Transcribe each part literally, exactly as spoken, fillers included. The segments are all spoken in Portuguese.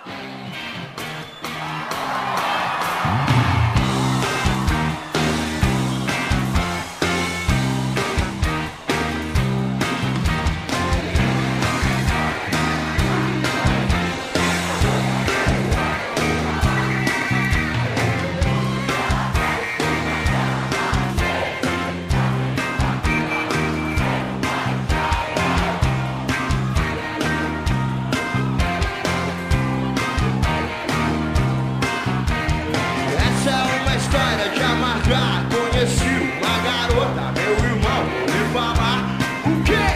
Conheci uma garota, meu irmão, me falar o quê?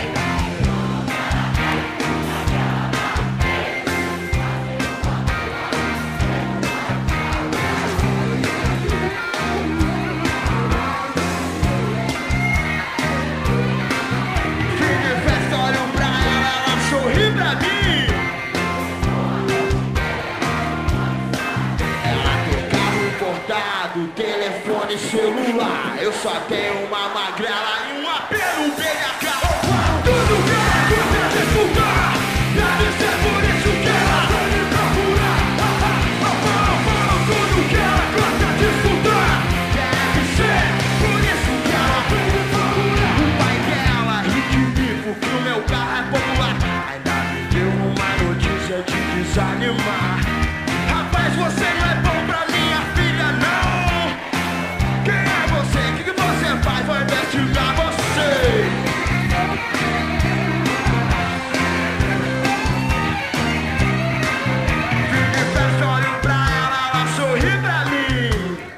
Fim de festa, olho pra ela, ela sorri pra mim. Ela tem carro importado, telefone celular. Eu só tenho uma magrela e um apelo bem a cara. Eu falo tudo que ela gosta de escutar. Deve ser por isso que ela vai me procurar. Eu falo tudo que ela gosta de escutar. Deve ser por isso que ela vai me procurar. O pai dela ri de mim porque o meu carro é popular. Ainda me deu uma notícia de desanimar. Rapaz, você não é bom pra minha filha, não. Quem é você? O que, que você faz? Vou investigar você. Fim de festa, olho pra ela, ela sorri pra mim.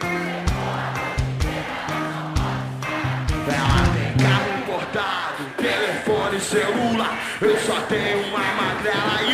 Ela tem carro importado, telefone celular. Eu só tenho uma magrela e